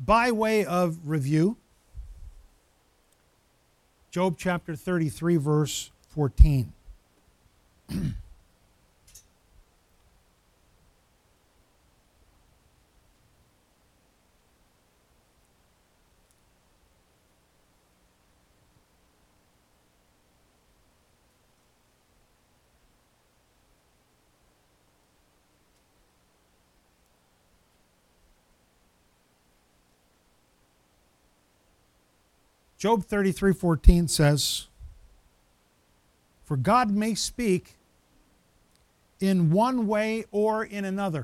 By way of review, Job chapter 33, verse 14. Job 33:14 says, "For God may speak in one way or in another,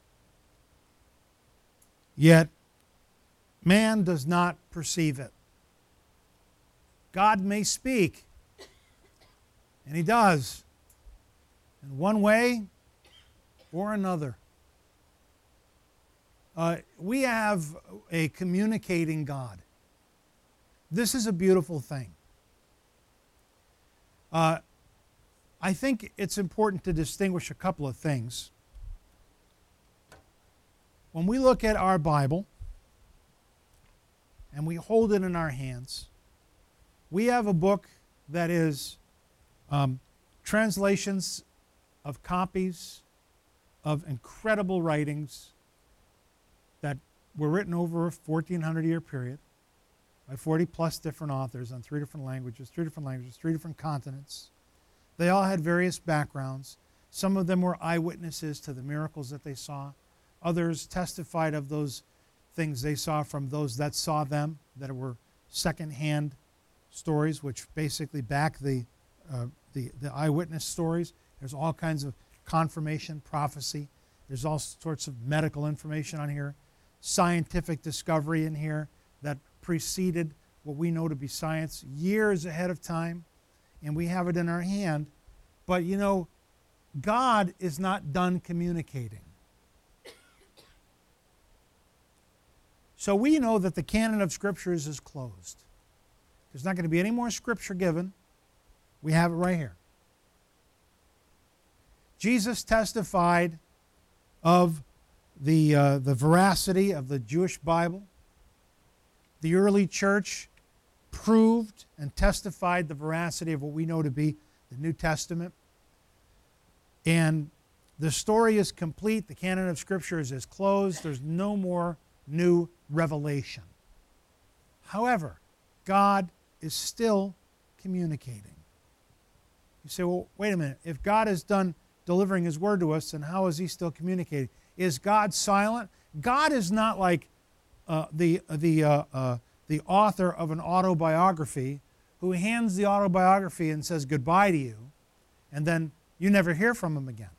yet man does not perceive it." God may speak, and He does, in one way or another. We have a communicating God. This is a beautiful thing. I think it's important to distinguish a couple of things. When we look at our Bible and we hold it in our hands, we have a book that is translations of copies of incredible writings that were written over a 1,400-year period by 40 plus different authors on three different languages, three different continents. They all had various backgrounds. Some of them were eyewitnesses to the miracles that they saw. Others testified of those things they saw from those that saw them, that were second-hand stories, which basically back the eyewitness stories. There's all kinds of confirmation, prophecy. There's all sorts of medical information on here, scientific discovery in here that preceded what we know to be science years ahead of time, and we have it in our hand. But you know, God is not done communicating. So we know that the canon of Scriptures is closed. There's not going to be any more Scripture given. We have it right here. Jesus testified of the veracity of the Jewish Bible. The early church proved and testified the veracity of what we know to be the New Testament. And the story is complete. The canon of Scriptures is closed. There's no more new revelation. However, God is still communicating. You say, well, wait a minute. If God is done delivering His Word to us, then how is He still communicating? Is God silent? God is not like the author of an autobiography who hands the autobiography and says goodbye to you, and then you never hear from him again.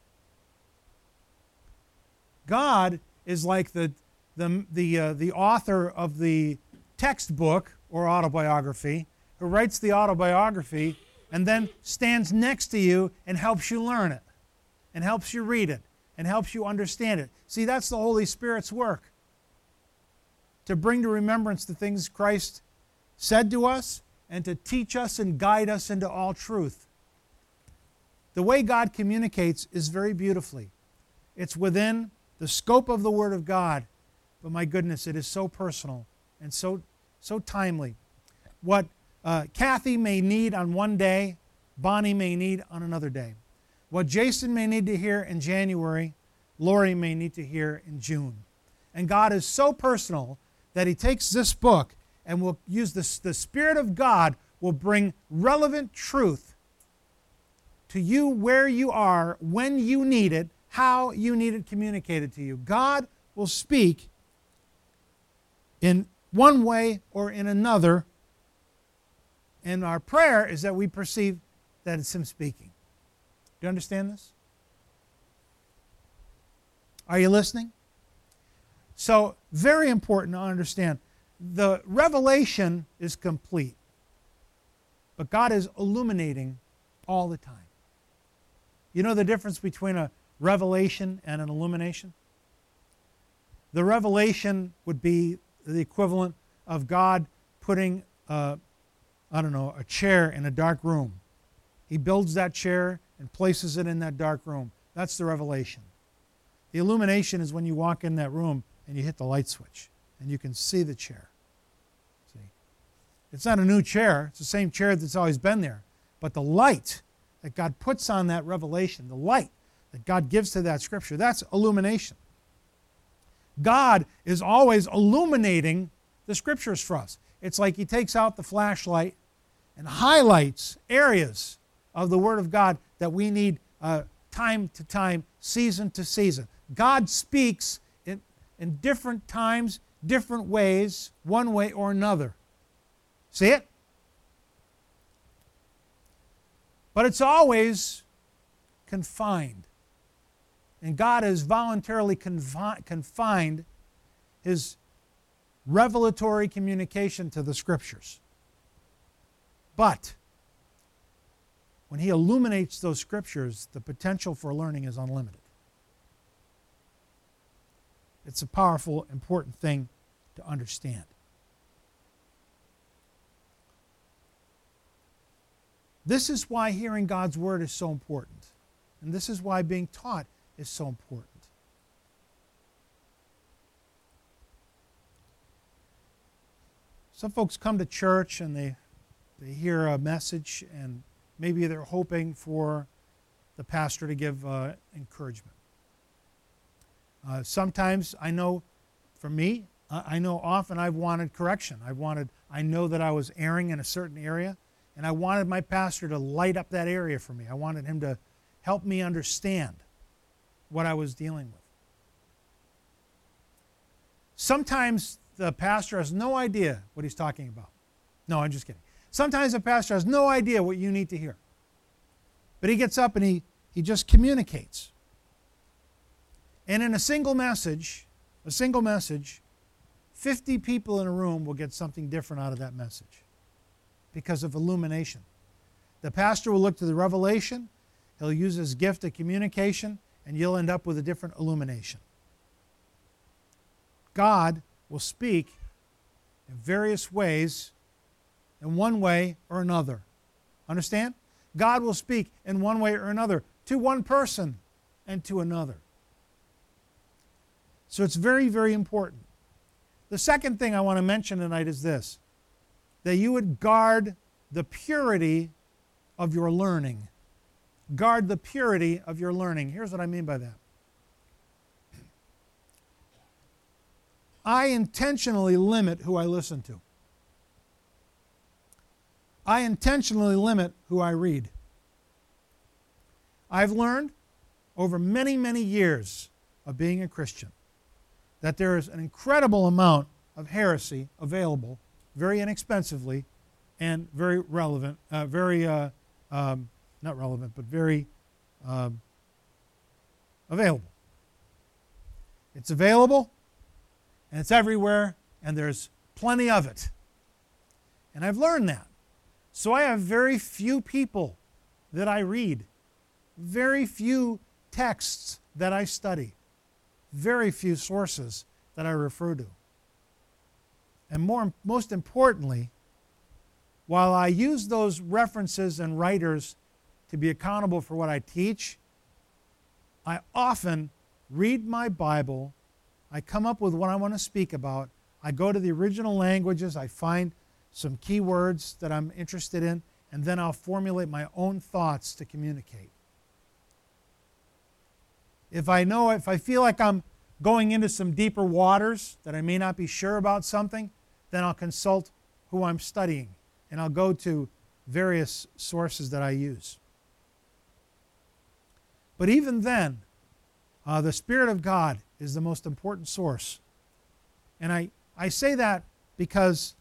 God is like the author of the textbook or autobiography who writes the autobiography and then stands next to you and helps you learn it, and helps you read it, and helps you understand it. See, that's the Holy Spirit's work. To bring to remembrance the things Christ said to us and to teach us and guide us into all truth. The way God communicates is very beautifully. It's within the scope of the Word of God, but my goodness, it is so personal and so timely. What Kathy may need on one day, Bonnie may need on another day. What Jason may need to hear in January, Lori may need to hear in June. And God is so personal that He takes this book and will use the Spirit of God will bring relevant truth to you where you are, when you need it, how you need it communicated to you. God will speak in one way or in another, and our prayer is that we perceive that it's Him speaking. Do you understand this? Are you listening? So, very important to understand. The revelation is complete, but God is illuminating all the time. You know the difference between a revelation and an illumination? The revelation would be the equivalent of God putting a chair in a dark room. He builds that chair and places it in that dark room. That's the revelation. The illumination is when you walk in that room and you hit the light switch and you can see the chair. See? It's not a new chair. It's the same chair that's always been there. But the light that God puts on that revelation, the light that God gives to that Scripture, that's illumination. God is always illuminating the Scriptures for us. It's like He takes out the flashlight and highlights areas of the Word of God that we need time to time, season to season. God speaks in different times, different ways, one way or another. See it? But it's always confined. And God has voluntarily confined His revelatory communication to the Scriptures. But when He illuminates those Scriptures, the potential for learning is unlimited. It's a powerful, important thing to understand. This is why hearing God's Word is so important. And this is why being taught is so important. Some folks come to church and they hear a message and maybe they're hoping for the pastor to give encouragement. Sometimes I know, for me, I know often I've wanted correction. I know that I was erring in a certain area, and I wanted my pastor to light up that area for me. I wanted him to help me understand what I was dealing with. Sometimes the pastor has no idea what he's talking about. No, I'm just kidding. Sometimes the pastor has no idea what you need to hear. But he gets up and he just communicates. And in a single message, 50 people in a room will get something different out of that message because of illumination. The pastor will look to the revelation, he'll use his gift of communication, and you'll end up with a different illumination. God will speak in various ways, in one way or another. Understand? God will speak in one way or another to one person and to another. So it's very, very important. The second thing I want to mention tonight is this, that you would guard the purity of your learning. Guard the purity of your learning. Here's what I mean by that. I intentionally limit who I listen to. I intentionally limit who I read. I've learned over many, many years of being a Christian that there is an incredible amount of heresy available very inexpensively and very relevant, not relevant, but very available. It's available, and it's everywhere, and there's plenty of it. And I've learned that. So I have very few people that I read, very few texts that I study, very few sources that I refer to. And most importantly, while I use those references and writers to be accountable for what I teach, I often read my Bible, I come up with what I want to speak about, I go to the original languages, I find some key words that I'm interested in, and then I'll formulate my own thoughts to communicate. If I feel like I'm going into some deeper waters, that I may not be sure about something, then I'll consult who I'm studying, and I'll go to various sources that I use. But even then, the Spirit of God is the most important source. And I say that because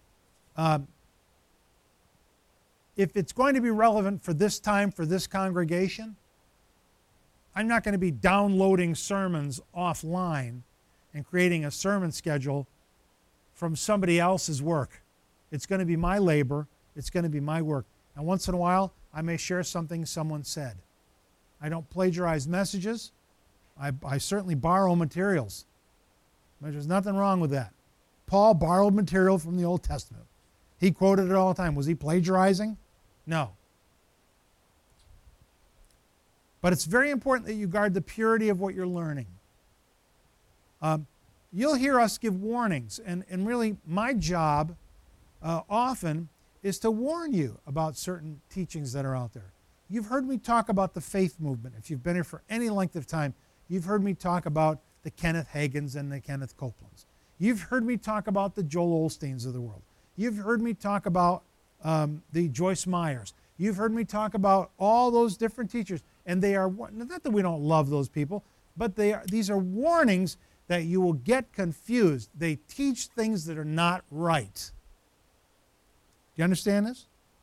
if it's going to be relevant for this time, for this congregation, I'm not going to be downloading sermons offline and creating a sermon schedule from somebody else's work. It's going to be my labor. It's going to be my work. And once in a while, I may share something someone said. I don't plagiarize messages. I certainly borrow materials. There's nothing wrong with that. Paul borrowed material from the Old Testament. He quoted it all the time. Was he plagiarizing? No. But it's very important that you guard the purity of what you're learning. you'll hear us give warnings. And really, my job often is to warn you about certain teachings that are out there. You've heard me talk about the faith movement. If you've been here for any length of time, you've heard me talk about the Kenneth Hagins and the Kenneth Copelands. You've heard me talk about the Joel Osteens of the world. You've heard me talk about the Joyce Meyers. You've heard me talk about all those different teachers. And they are, not that we don't love those people, but these are warnings that you will get confused. They teach things that are not right. Do you understand this?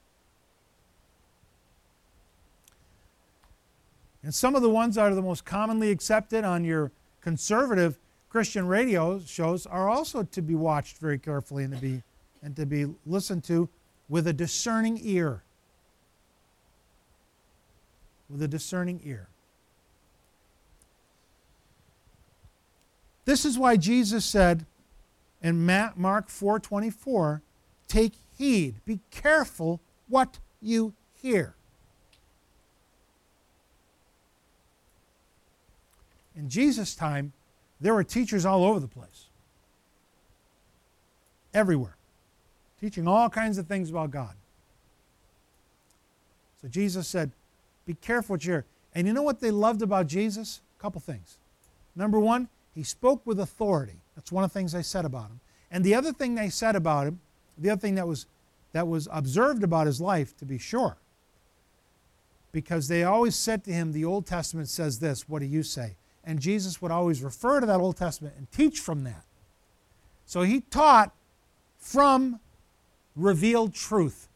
And some of the ones that are the most commonly accepted on your conservative Christian radio shows are also to be watched very carefully and to be listened to with a discerning ear. With a discerning ear. This is why Jesus said in Mark 4:24, take heed, be careful what you hear. In Jesus' time, there were teachers all over the place. Everywhere. Teaching all kinds of things about God. So Jesus said, be careful what you hear. And you know what they loved about Jesus? A couple things. Number one, he spoke with authority. That's one of the things they said about him. And the other thing they said about him, the other thing that was observed about his life, to be sure, because they always said to him, the Old Testament says this, what do you say? And Jesus would always refer to that Old Testament and teach from that. So he taught from revealed truth.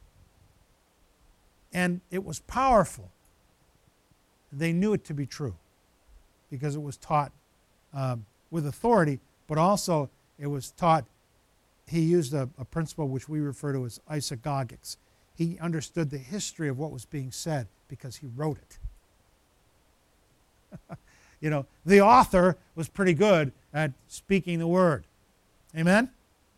And it was powerful. They knew it to be true because it was taught with authority, but also it was taught, he used a principle which we refer to as isagogics. He understood the history of what was being said because he wrote it. You know, the author was pretty good at speaking the word. Amen?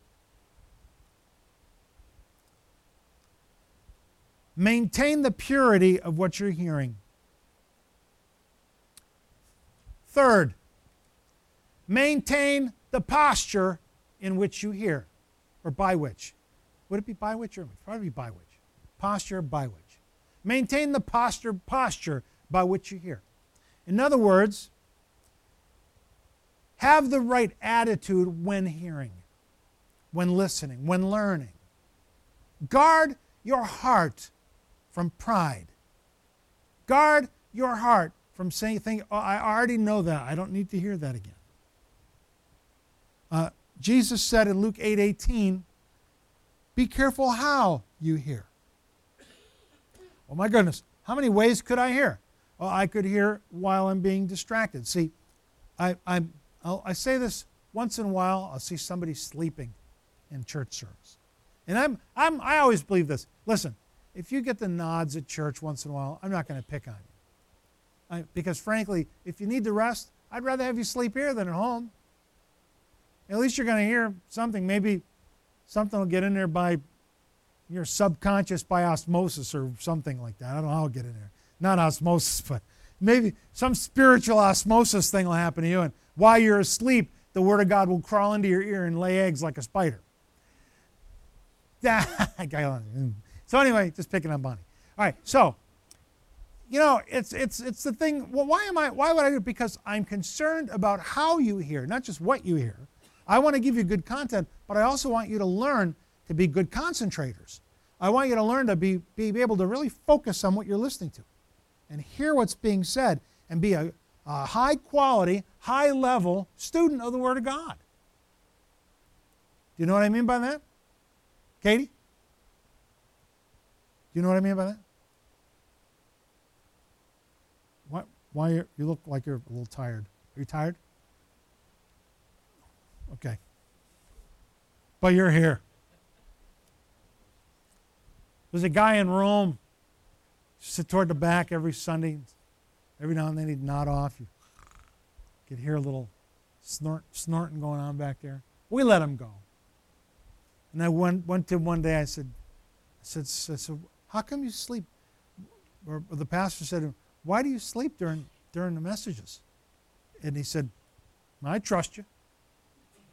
Maintain the purity of what you're hearing. Third, maintain the posture in which you hear, or by which. Would it be by which or probably by which? Posture by which. Maintain the posture by which you hear. In other words, have the right attitude when hearing, when listening, when learning. Guard your heart from pride. Guard your heart from saying, oh, I already know that. I don't need to hear that again. Jesus said in Luke 8:18, be careful how you hear. Oh my goodness, how many ways could I hear? Well, I could hear while I'm being distracted. See, I say this once in a while. I'll see somebody sleeping in church service. And I always believe this. Listen, if you get the nods at church once in a while, I'm not going to pick on you. Because frankly, if you need to rest, I'd rather have you sleep here than at home. At least you're going to hear something. Maybe something will get in there by your subconscious by osmosis or something like that. I don't know how it'll get in there. Not osmosis, but maybe some spiritual osmosis thing will happen to you. And while you're asleep, the Word of God will crawl into your ear and lay eggs like a spider. So anyway, just picking on Bonnie. All right, so, you know, it's the thing. Well, why would I do it? Because I'm concerned about how you hear, not just what you hear. I want to give you good content, but I also want you to learn to be good concentrators. I want you to learn to be able to really focus on what you're listening to and hear what's being said and be a high quality, high level student of the Word of God. Do you know what I mean by that? Katie? Do you know what I mean by that? Why you look like you're a little tired. Are you tired? Okay. But you're here. There's a guy in Rome, sit toward the back every Sunday. Every now and then he'd nod off. You could hear a little snorting going on back there. We let him go. And I went to him one day, I said, how come you sleep? Or the pastor said, why do you sleep during the messages? And he said, I trust you.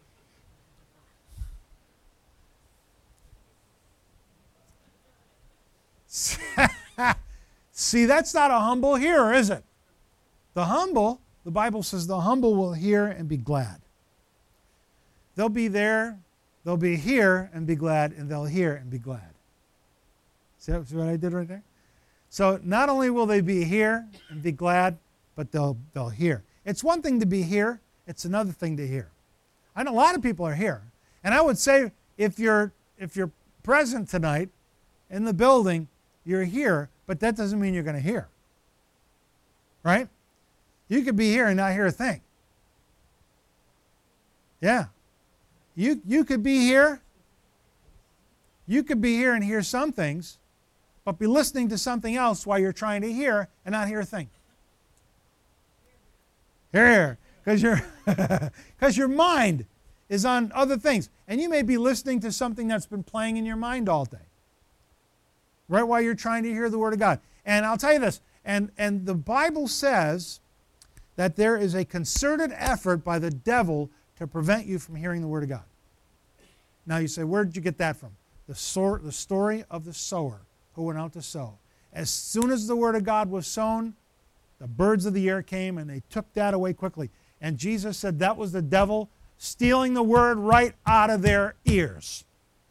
See, that's not a humble hearer, is it? The humble, the Bible says the humble will hear and be glad. They'll be there, they'll be here and be glad, and they'll hear and be glad. See what I did right there? So not only will they be here and be glad, but they'll hear. It's one thing to be here, it's another thing to hear. I know a lot of people are here. And I would say if you're present tonight in the building, you're here, but that doesn't mean you're going to hear. Right? You could be here and not hear a thing. Yeah. You could be here. You could be here and hear some things, but be listening to something else while you're trying to hear and not hear a thing. Here, because your mind is on other things. And you may be listening to something that's been playing in your mind all day, right while you're trying to hear the Word of God. And I'll tell you this, and the Bible says that there is a concerted effort by the devil to prevent you from hearing the Word of God. Now you say, where did you get that from? The story of the sower who went out to sow. As soon as the Word of God was sown, the birds of the air came and they took that away quickly. And Jesus said that was the devil stealing the Word right out of their ears.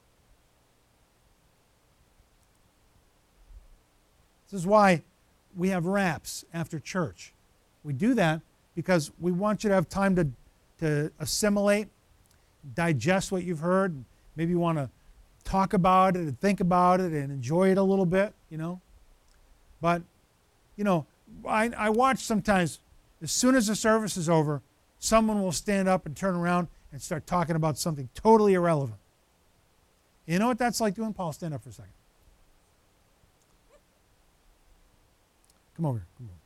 This is why we have wraps after church. We do that because we want you to have time to assimilate, digest what you've heard. Maybe you want to talk about it and think about it and enjoy it a little bit, you know. But, you know, I watch sometimes, as soon as the service is over, someone will stand up and turn around and start talking about something totally irrelevant. You know what that's like doing? Paul, stand up for a second. Come over here. Come over.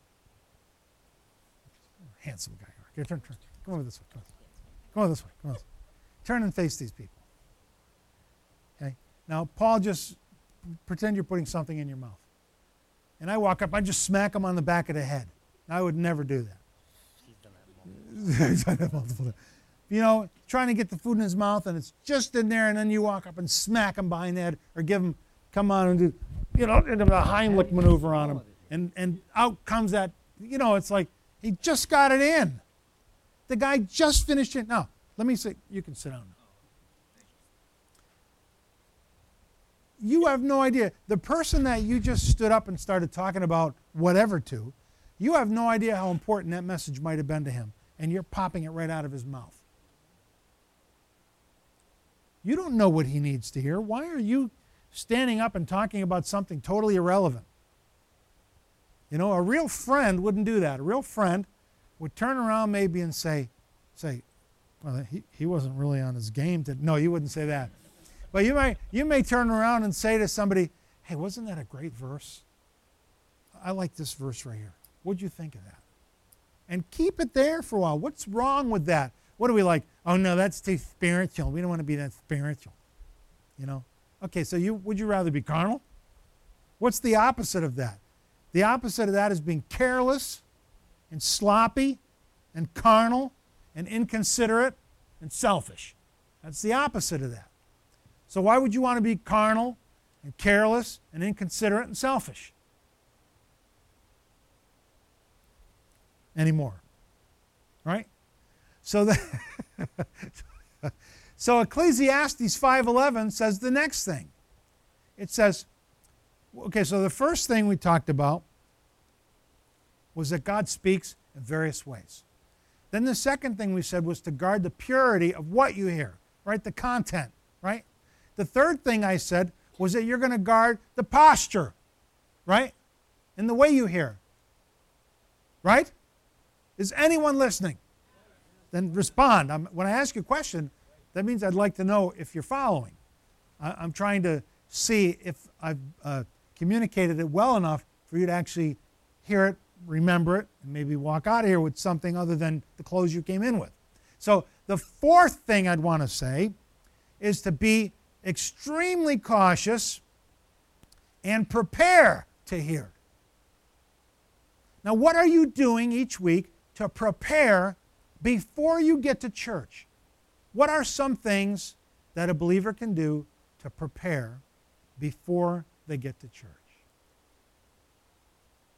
Handsome guy. Okay, turn. Come over this way. Come over this way. Come on. Turn and face these people. Okay? Now, Paul, just pretend you're putting something in your mouth. And I walk up, I just smack him on the back of the head. I would never do that. He's done that multiple times. You know, trying to get the food in his mouth and it's just in there, and then you walk up and smack him behind the head or give him, come on and do, you know, the Heimlich maneuver on him. And out comes that, you know, it's like he just got it in. The guy just finished it. Now, let me say, you can sit down now. You have no idea. The person that you just stood up and started talking about whatever to, you have no idea how important that message might have been to him, and you're popping it right out of his mouth. You don't know what he needs to hear. Why are you standing up and talking about something totally irrelevant? You know, a real friend wouldn't do that. A real friend would turn around maybe and say, well, he wasn't really on his game. No, you wouldn't say that. But you may turn around and say to somebody, hey, wasn't that a great verse? I like this verse right here. What'd you think of that? And keep it there for a while. What's wrong with that? What are we like? Oh, no, that's too spiritual. We don't want to be that spiritual. You know? Okay, so would you rather be carnal? What's the opposite of that? The opposite of that is being careless and sloppy and carnal and inconsiderate and selfish. That's the opposite of that. So why would you want to be carnal and careless and inconsiderate and selfish anymore? Right? So so Ecclesiastes 5:11 says the next thing. It says, okay, so the first thing we talked about was that God speaks in various ways. Then the second thing we said was to guard the purity of what you hear, right? The content, right? The third thing I said was that you're going to guard the posture, right? And the way you hear, right? Is anyone listening? Then respond. When I ask you a question, that means I'd like to know if you're following. I'm trying to see if I've communicated it well enough for you to actually hear it, remember it, and maybe walk out of here with something other than the clothes you came in with. So the fourth thing I'd want to say is to be extremely cautious and prepare to hear. Now, what are you doing each week to prepare before you get to church? What are some things that a believer can do to prepare before they get to church?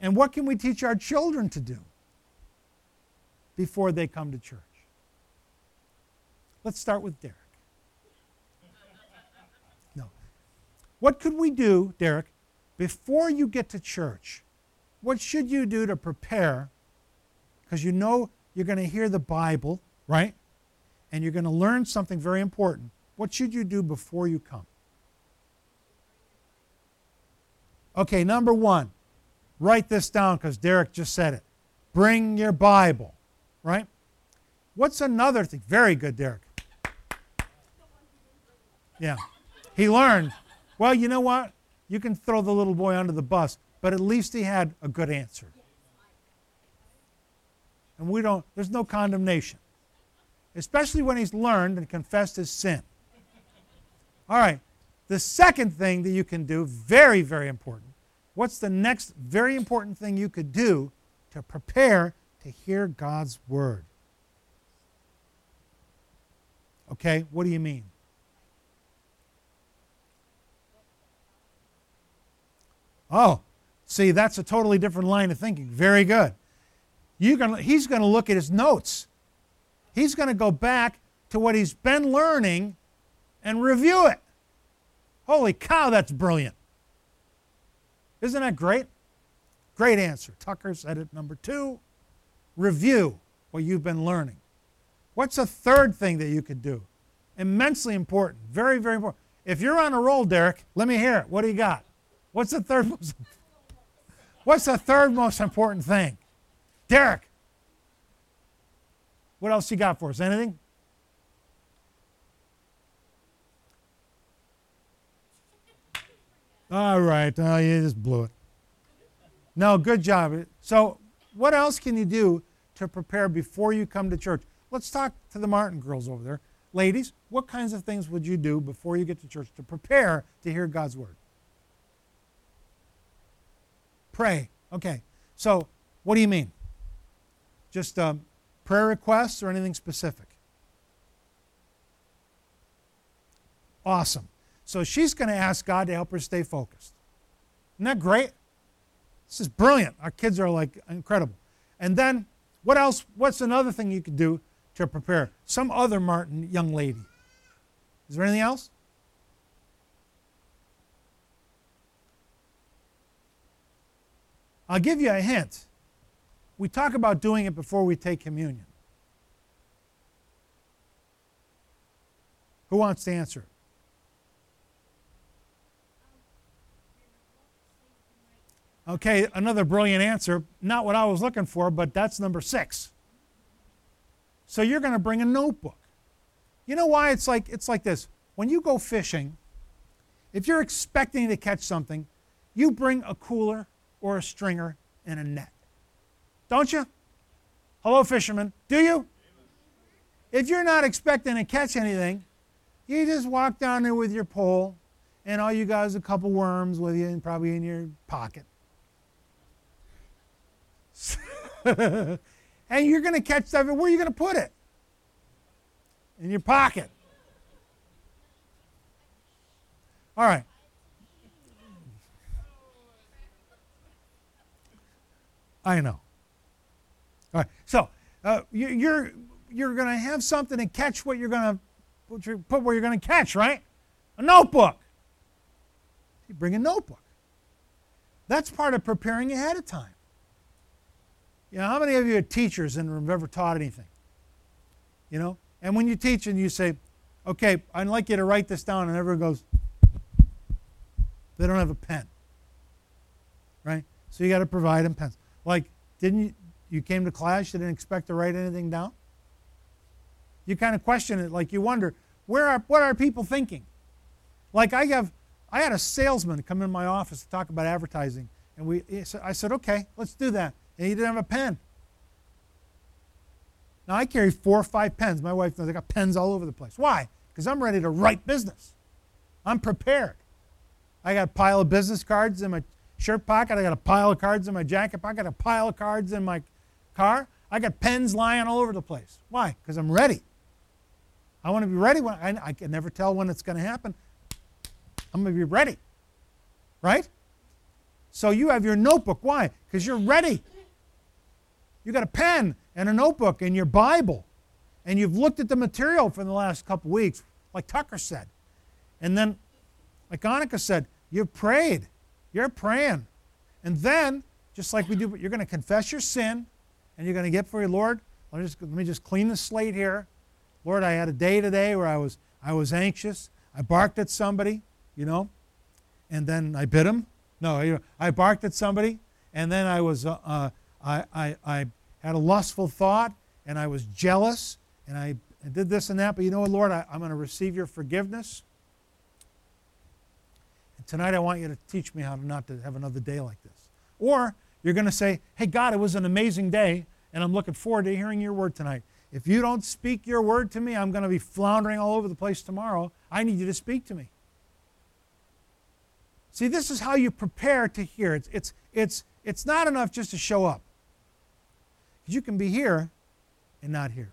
And what can we teach our children to do before they come to church? Let's start with Derek. No. What could we do, Derek, before you get to church? What should you do to prepare? Because you know you're going to hear the Bible, right? And you're going to learn something very important. What should you do before you come? Okay, number one, write this down because Derek just said it. Bring your Bible, right? What's another thing? Very good, Derek. Yeah. He learned. Well, you know what? You can throw the little boy under the bus, but at least he had a good answer. And there's no condemnation, especially when he's learned and confessed his sin. All right. The second thing that you can do, very, very important. What's the next very important thing you could do to prepare to hear God's word? Okay, what do you mean? Oh, see, that's a totally different line of thinking. Very good. He's going to look at his notes. He's going to go back to what he's been learning and review it. Holy cow, that's brilliant. Isn't that great? Great answer. Tucker said it, number 2. Review what you've been learning. What's a third thing that you could do? Immensely important. Very, very important. If you're on a roll, Derek, let me hear it. What do you got? What's the third most important thing? Derek, what else you got for us? Anything? All right. Oh, you just blew it. No, good job. So what else can you do to prepare before you come to church? Let's talk to the Martin girls over there. Ladies, what kinds of things would you do before you get to church to prepare to hear God's word? Pray. Okay. So what do you mean? Just prayer requests or anything specific? Awesome. So she's going to ask God to help her stay focused. Isn't that great? This is brilliant. Our kids are like incredible. And then what else? What's another thing you could do to prepare? Some other Martin young lady. Is there anything else? I'll give you a hint. We talk about doing it before we take communion. Who wants to answer it? Okay, another brilliant answer. Not what I was looking for, but that's number 6. So you're going to bring a notebook. You know why it's like this? When you go fishing, if you're expecting to catch something, you bring a cooler or a stringer and a net. Don't you? Hello, fishermen. Do you? If you're not expecting to catch anything, you just walk down there with your pole, and all you got is a couple worms with you and probably in your pocket. And you're going to catch stuff. Where are you going to put it? In your pocket. All right. I know. All right. So you're going to have something to catch what you're going to put where you're going to catch, right? A notebook. You bring a notebook. That's part of preparing ahead of time. You know, how many of you are teachers and have ever taught anything? You know? And when you teach and you say, okay, I'd like you to write this down, and everyone goes, they don't have a pen. Right? So you got to provide them pens. Like, you came to class, you didn't expect to write anything down? You kind of question it, like you wonder, what are people thinking? Like I had a salesman come in my office to talk about advertising, and I said, okay, let's do that. And he didn't have a pen. Now I carry 4 or 5 pens. My wife knows I got pens all over the place. Why? Because I'm ready to write business. I'm prepared. I got a pile of business cards in my shirt pocket. I got a pile of cards in my jacket pocket. I got a pile of cards in my car. I got pens lying all over the place. Why? Because I'm ready. I want to be ready. I can never tell when it's going to happen. I'm going to be ready. Right? So you have your notebook. Why? Because you're ready. You got a pen and a notebook and your Bible. And you've looked at the material for the last couple weeks, like Tucker said. And then, like Annika said, you've prayed. You're praying. And then, just like we do, you're going to confess your sin, and you're going to get for your Lord. Let me just clean the slate here. Lord, I had a day today where I was anxious. I barked at somebody, and then I bit him. No, I barked at somebody, and then I was I had a lustful thought, and I was jealous, and I did this and that. But you know what, Lord, I'm going to receive your forgiveness. And tonight I want you to teach me how not to have another day like this. Or you're going to say, hey, God, it was an amazing day, and I'm looking forward to hearing your word tonight. If you don't speak your word to me, I'm going to be floundering all over the place tomorrow. I need you to speak to me. See, this is how you prepare to hear. It's not enough just to show up. Because you can be here and not hear.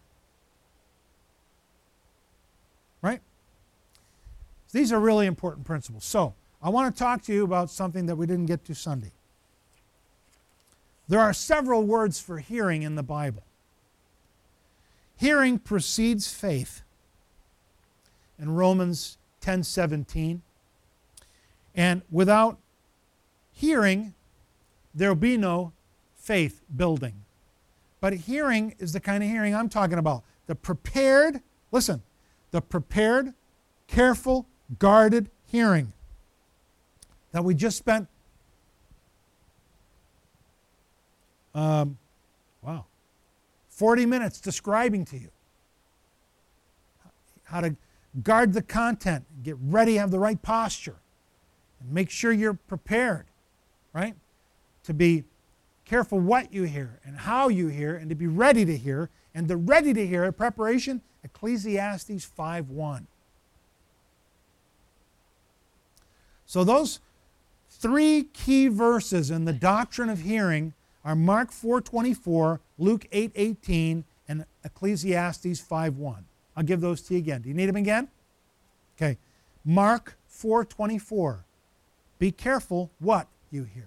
Right? So these are really important principles. So, I want to talk to you about something that we didn't get to Sunday. There are several words for hearing in the Bible. Hearing precedes faith in Romans 10:17. And without hearing, there will be no faith building. But hearing is the kind of hearing I'm talking about. The prepared, listen, the prepared, careful, guarded hearing that we just spent 40 minutes describing to you. How to guard the content, get ready, have the right posture, and make sure you're prepared, right? To be careful what you hear and how you hear, and to be ready to hear. And the ready to hear preparation, Ecclesiastes 5:1. So those three key verses in the doctrine of hearing are Mark 4:24, Luke 8:18, and Ecclesiastes 5:1. I'll give those to you again. Do you need them again? Okay. Mark 4:24. Be careful what you hear.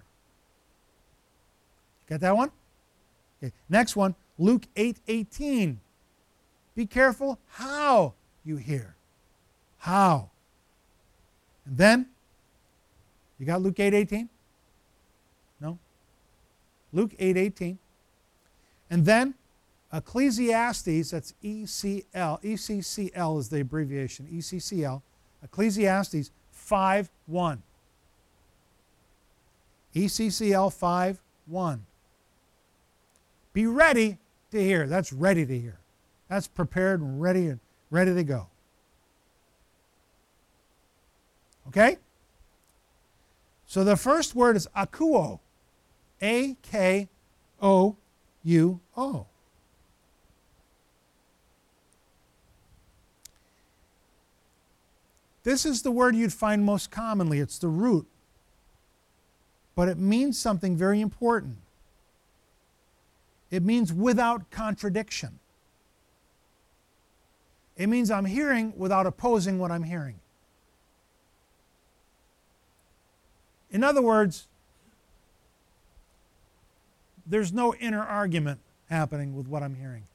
Got that one? Okay. Next one, Luke 8:18. Be careful how you hear. How. And then, you got Luke 8:18? No? Luke 8:18. And then, Ecclesiastes, that's ECL. ECCL is the abbreviation. ECCL. Ecclesiastes 5:1. ECCL 5:1. Be ready to hear. That's ready to hear. That's prepared and ready to go. Okay? So the first word is akuo. A-K-O-U-O. This is the word you'd find most commonly. It's the root. But it means something very important. It means without contradiction. It means I'm hearing without opposing what I'm hearing. In other words, there's no inner argument happening with what I'm hearing.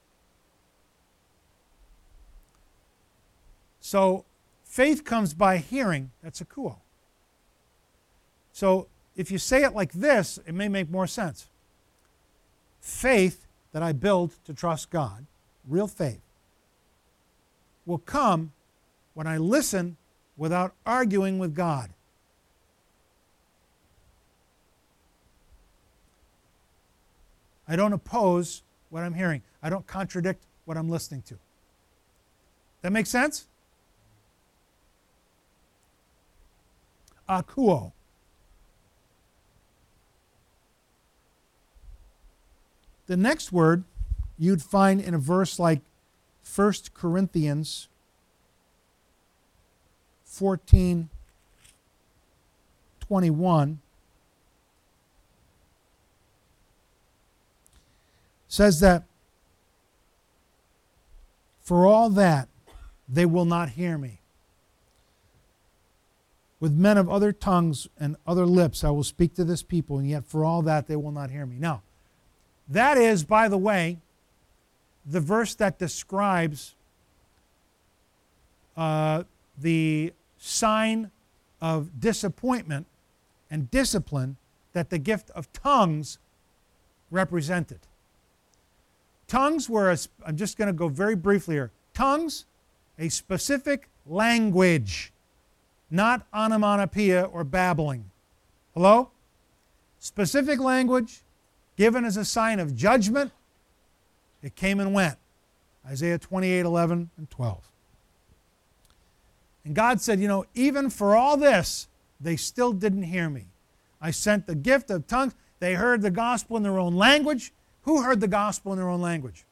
So faith comes by hearing. That's akuo. So if you say it like this, it may make more sense. Faith that I build to trust God, real faith, will come when I listen without arguing with God. I don't oppose what I'm hearing. I don't contradict what I'm listening to. That make sense? Akuo. The next word you'd find in a verse like 1 Corinthians 14:21 says that for all that they will not hear me. with men of other tongues and other lips I will speak to this people, and yet for all that they will not hear me. Now, that is, by the way, the verse that describes the sign of disappointment and discipline that the gift of tongues represented. Tongues were, I'm just going to go very briefly here. Tongues, a specific language, not onomatopoeia or babbling. Hello? Specific language given as a sign of judgment. It came and went. Isaiah 28:11 and 12. And God said, even for all this, they still didn't hear me. I sent the gift of tongues. They heard the gospel in their own language. Who heard the gospel in their own language?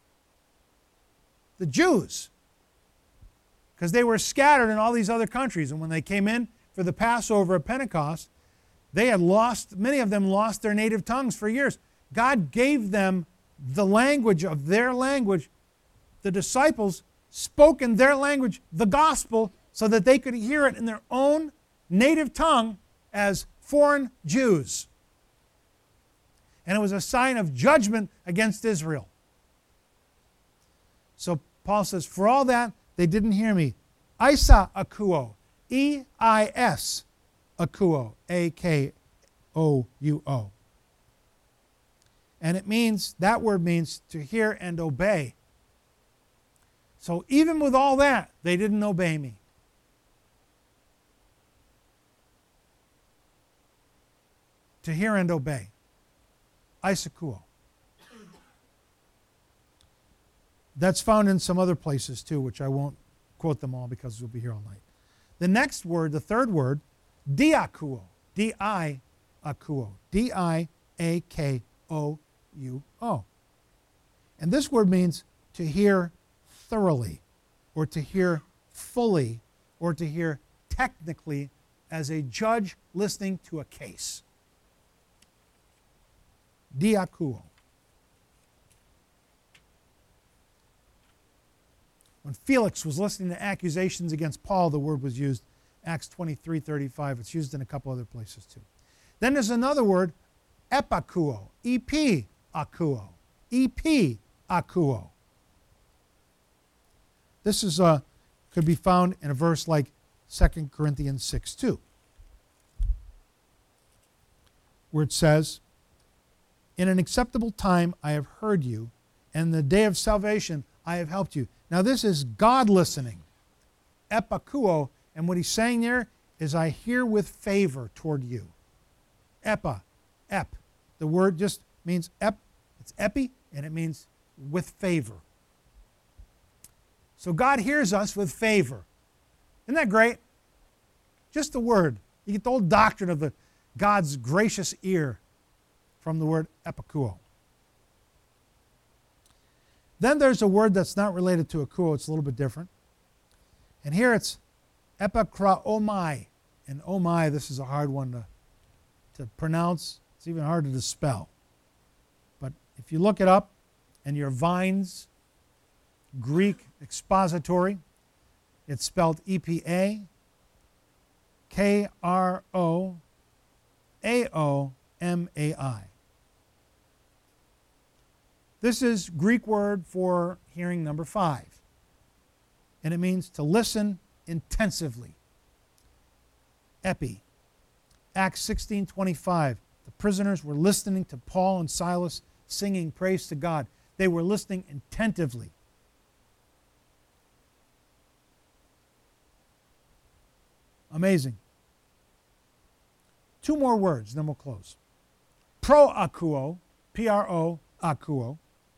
The Jews. Because they were scattered in all these other countries. And when they came in for the Passover at Pentecost, many of them lost their native tongues for years. God gave them the language of their language. The disciples spoke in their language the gospel so that they could hear it in their own native tongue as foreign Jews. And it was a sign of judgment against Israel. So Paul says, for all that, they didn't hear me. Isa akuo. E-I-S akuo. A-K-O-U-O. And that word means to hear and obey. So even with all that, they didn't obey me. To hear and obey. Isakuo. That's found in some other places too, which I won't quote them all because we'll be here all night. The next word, the third word, diakuo. D-I-akuo. D-I-A-K-O-U-O. And this word means to hear thoroughly, or to hear fully, or to hear technically as a judge listening to a case. Diakuo. When Felix was listening to accusations against Paul, the word was used, Acts 23:35. It's used in a couple other places too. Then there's another word, epakuo. E-P-akuo. E-P-akuo. This is could be found in a verse like 2 Corinthians 6:2, where it says, in an acceptable time I have heard you, and in the day of salvation I have helped you. Now this is God listening. Epakuo, and what he's saying there is I hear with favor toward you. Epa, ep. The word just means ep. It's epi, and it means with favor. So God hears us with favor. Isn't that great? Just the word. You get the whole doctrine of God's gracious ear from the word epakuo. Then there's a word that's not related to akuo. It's a little bit different. And here it's epakraomai. And omai, this is a hard one to pronounce. It's even harder to spell. But if you look it up in your Vines Greek expository, it's spelled E-P-A K-R-O-A-O-M-A-I. This is Greek word for hearing number 5. And it means to listen intensively. Epi. Acts 16:25. The prisoners were listening to Paul and Silas singing praise to God. They were listening attentively. Amazing. 2 more words, then we'll close. Pro-akuo, P-R-O-akuo.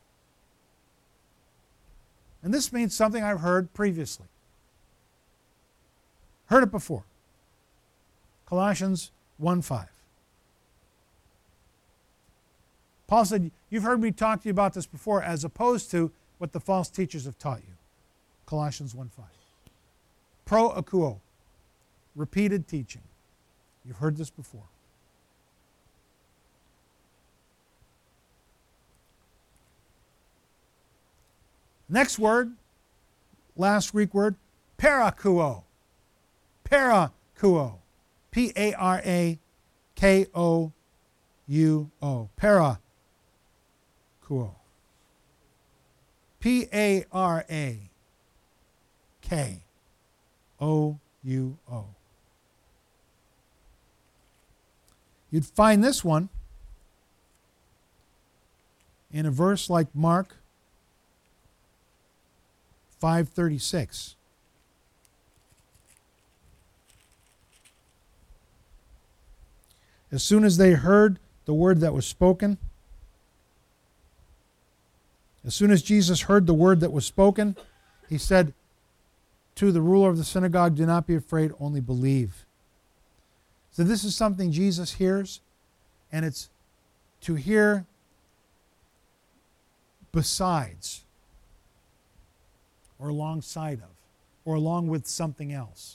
And this means something I've heard previously. Heard it before. Colossians 1:5. Paul said, you've heard me talk to you about this before as opposed to what the false teachers have taught you. Colossians 1:5. Pro-akuo. Repeated teaching. You've heard this before. Next word, last Greek word, parakuo. Parakuo. P-A-R-A-K-O-U-O. Para. Kuo. P-A-R-A-K-O-U-O. You'd find this one in a verse like Mark 5:36. As soon as they heard the word that was spoken, as soon as Jesus heard the word that was spoken, he said to the ruler of the synagogue, "Do not be afraid, only believe." So this is something Jesus hears, and it's to hear besides, or alongside of, or along with something else.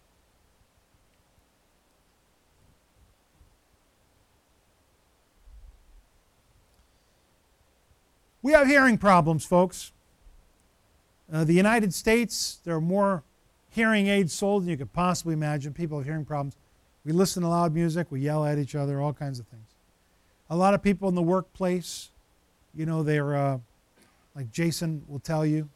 We have hearing problems, folks. The United States, there are more hearing aids sold than you could possibly imagine. People have hearing problems. We listen to loud music, we yell at each other, all kinds of things. A lot of people in the workplace, they're, like Jason will tell you,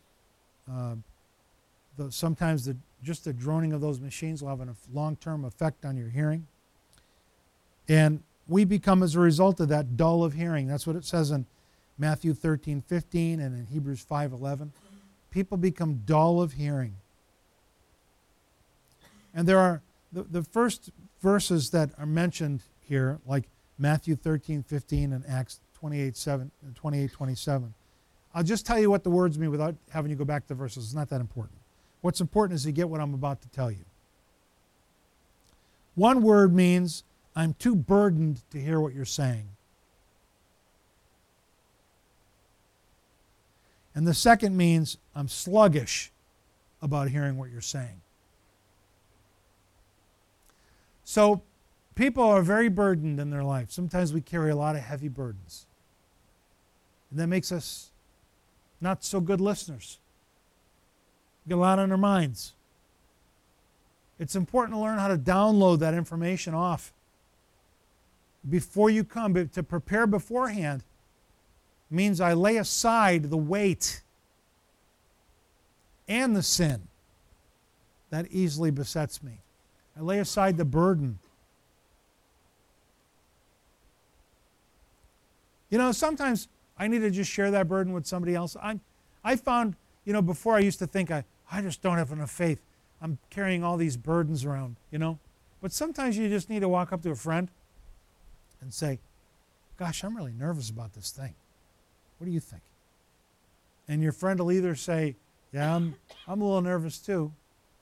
sometimes just the droning of those machines will have a long-term effect on your hearing. And we become, as a result of that, dull of hearing. That's what it says in Matthew 13:15 and in Hebrews 5:11. People become dull of hearing. And there are the first verses that are mentioned here, like Matthew 13:15 and Acts 28:7 and 28:27. I'll just tell you what the words mean without having you go back to the verses. It's not that important. What's important is you get what I'm about to tell you. One word means, I'm too burdened to hear what you're saying. And the second means, I'm sluggish about hearing what you're saying. So people are very burdened in their life. Sometimes we carry a lot of heavy burdens. And that makes us not so good listeners. We get a lot on our minds. It's important to learn how to download that information off before you come. But to prepare beforehand means I lay aside the weight and the sin that easily besets me. I lay aside the burden. Sometimes I need to just share that burden with somebody else. I found, before I used to think I just don't have enough faith. I'm carrying all these burdens around, But sometimes you just need to walk up to a friend and say, gosh, I'm really nervous about this thing. What do you think? And your friend will either say, yeah, I'm a little nervous too.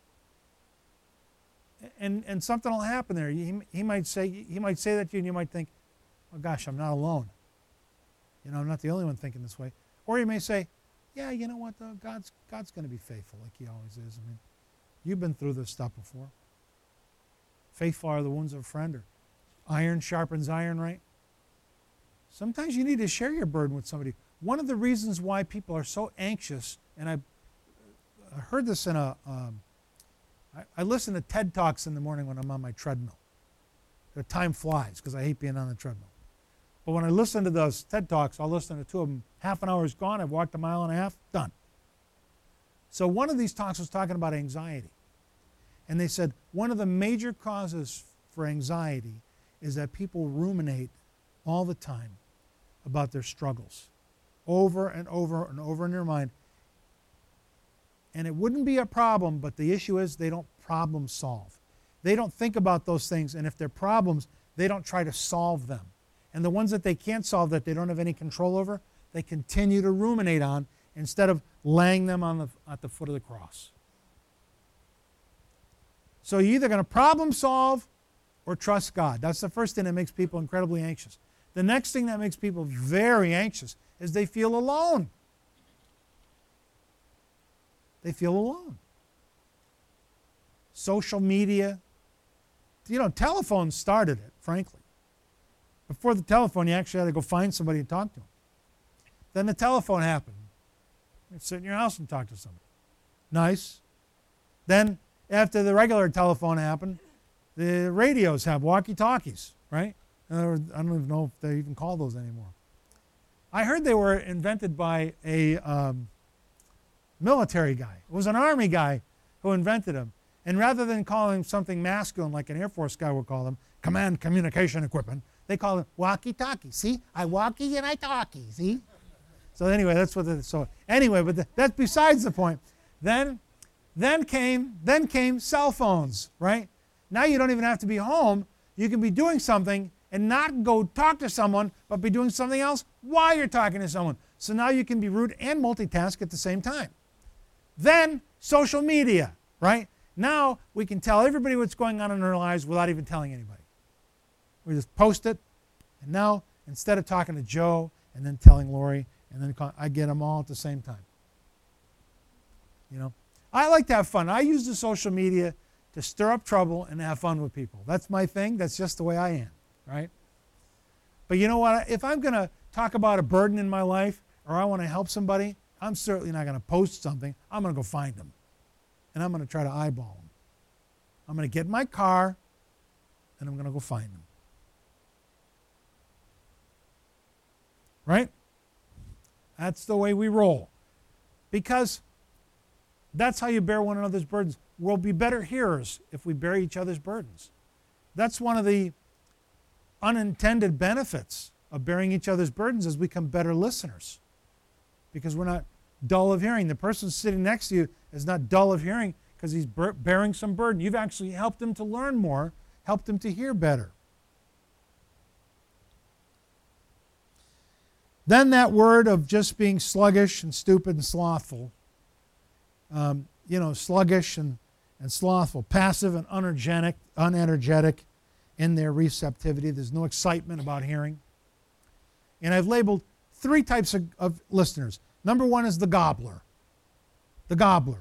And something will happen there. He might say that to you, and you might think, oh gosh, I'm not alone. I'm not the only one thinking this way. Or you may say, yeah, you know what, though? God's going to be faithful like he always is. I mean, you've been through this stuff before. Faithful are the wounds of a friend, or iron sharpens iron, right? Sometimes you need to share your burden with somebody. One of the reasons why people are so anxious, and I heard this in I listen to TED Talks in the morning when I'm on my treadmill. The time flies because I hate being on the treadmill. But when I listen to those TED Talks, I'll listen to two of them. Half an hour is gone. I've walked a mile and a half. Done. So one of these talks was talking about anxiety. And they said one of the major causes for anxiety is that people ruminate all the time about their struggles over and over and over in their mind. And it wouldn't be a problem, but the issue is they don't problem solve. They don't think about those things, and if they're problems, they don't try to solve them. And the ones that they can't solve, that they don't have any control over, they continue to ruminate on instead of laying them at the foot of the cross. So you're either going to problem solve or trust God. That's the first thing that makes people incredibly anxious. The next thing that makes people very anxious is they feel alone. They feel alone. Social media, telephones started it, frankly. Before the telephone, you actually had to go find somebody and talk to them. Then the telephone happened. You sit in your house and talk to somebody. Nice. Then, after the regular telephone happened, The radios have walkie-talkies, right? I don't even know if they even call those anymore. I heard they were invented by a military guy. It was an Army guy who invented them. And rather than calling something masculine like an Air Force guy would call them, command communication equipment, they call them walkie-talkie. See, I walkie and I talkie, see? So anyway, that's what it is. So anyway, but that's besides the point. Then came cell phones, right? Now you don't even have to be home. You can be doing something and not go talk to someone, but be doing something else while you're talking to someone. So now you can be rude and multitask at the same time. Then social media, right? Now we can tell everybody what's going on in our lives without even telling anybody. We just post it, and now instead of talking to Joe and then telling Lori, and then I get them all at the same time. You know, I like to have fun. I use the social media to stir up trouble and have fun with people. That's my thing. That's just the way I am, right? But you know what? If I'm going to talk about a burden in my life or I want to help somebody, I'm certainly not going to post something. I'm going to go find them, and I'm going to try to eyeball them. I'm going to get in my car, and I'm going to go find them. Right? That's the way we roll. Because that's how you bear one another's burdens. We'll be better hearers if we bear each other's burdens. That's one of the unintended benefits of bearing each other's burdens is we become better listeners. Because we're not dull of hearing. The person sitting next to you is not dull of hearing because he's bearing some burden. You've actually helped him to learn more, helped him to hear better. Then that word of just being sluggish and stupid and slothful, sluggish and slothful, passive and unenergetic in their receptivity. There's no excitement about hearing. And I've labeled 3 types of listeners. Number 1 is the gobbler. The gobbler.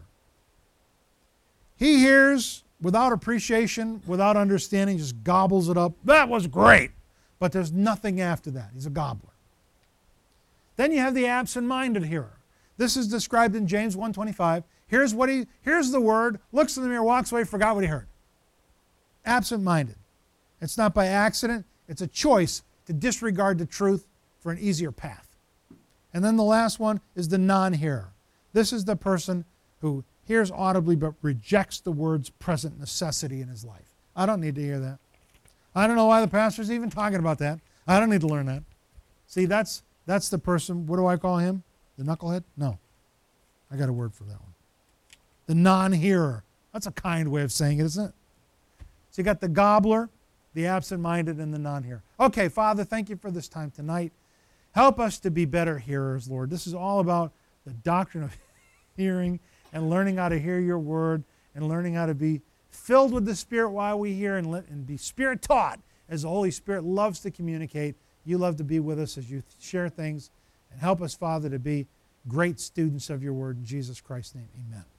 He hears without appreciation, without understanding, just gobbles it up. That was great. But there's nothing after that. He's a gobbler. Then you have the absent-minded hearer. This is described in James 1:25. Here's the word, looks in the mirror, walks away, forgot what he heard. Absent-minded. It's not by accident. It's a choice to disregard the truth for an easier path. And then the last one is the non-hearer. This is the person who hears audibly but rejects the word's present necessity in his life. I don't need to hear that. I don't know why the pastor's even talking about that. I don't need to learn that. See, that's the person, what do I call him? The knucklehead? No. I got a word for that one. The non-hearer. That's a kind way of saying it, isn't it? So you got the gobbler, the absent-minded, and the non-hearer. Okay, Father, thank you for this time tonight. Help us to be better hearers, Lord. This is all about the doctrine of hearing and learning how to hear your word and learning how to be filled with the Spirit while we hear and be Spirit-taught as the Holy Spirit loves to communicate. You love to be with us as you share things. And help us, Father, to be great students of your word. In Jesus Christ's name, amen.